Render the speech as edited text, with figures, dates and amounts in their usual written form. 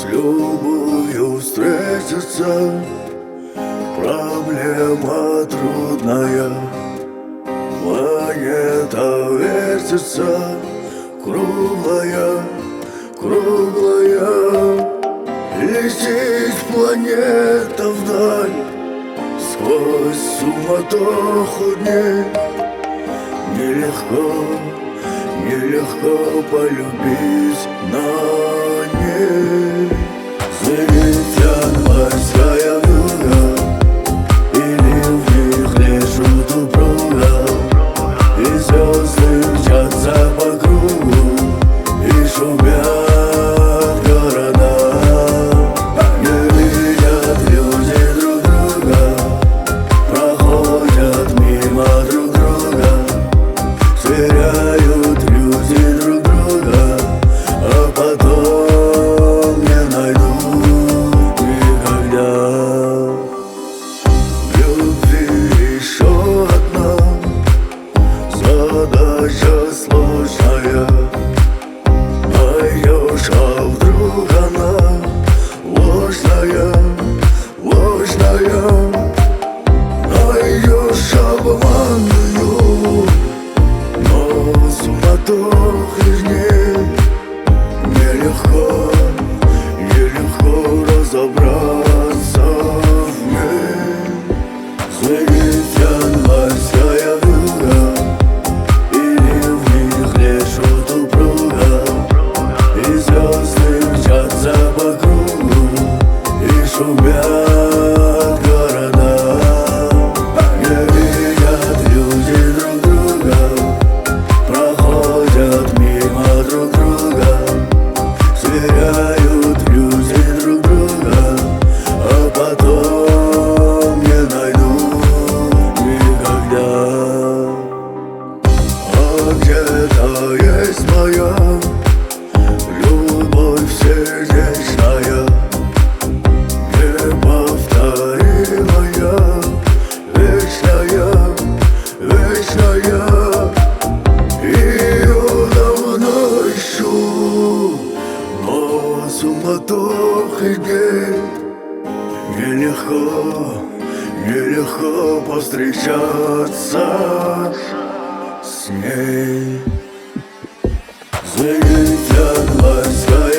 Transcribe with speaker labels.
Speaker 1: любовью встретиться. Проблема трудная, планета вертится, круглая, круглая. Летит планета вдаль, сквозь суматоху дней. Нелегко, нелегко полюбить на ней. Звенит январская вьюга, или в них лежат упруга, и звезды мчатся по кругу, и шумят города. Не видят люди друг друга, проходят мимо друг друга. Теряют люди друг друга, а потом не найдут никогда. В любви еще одна задача сложная. Найдешь, а вдруг она ложная, ложная. Найдешь обманную, но суматохи дней. Нелегко, нелегко разобраться в ней. Звенит январская вьюга, или в них лежат упруга, и звезды мчатся по кругу, и шумят города. Не видят люди друг друга, проходят мимо друг друга. Теряют люди друг друга, а потом не найдут никогда. А где-то есть моя любовь сердечная, неповторимая, вечная, вечная. Ее давно ищу, но суматохи дней. Нелегко, нелегко повстречаться с ней. Звенит январская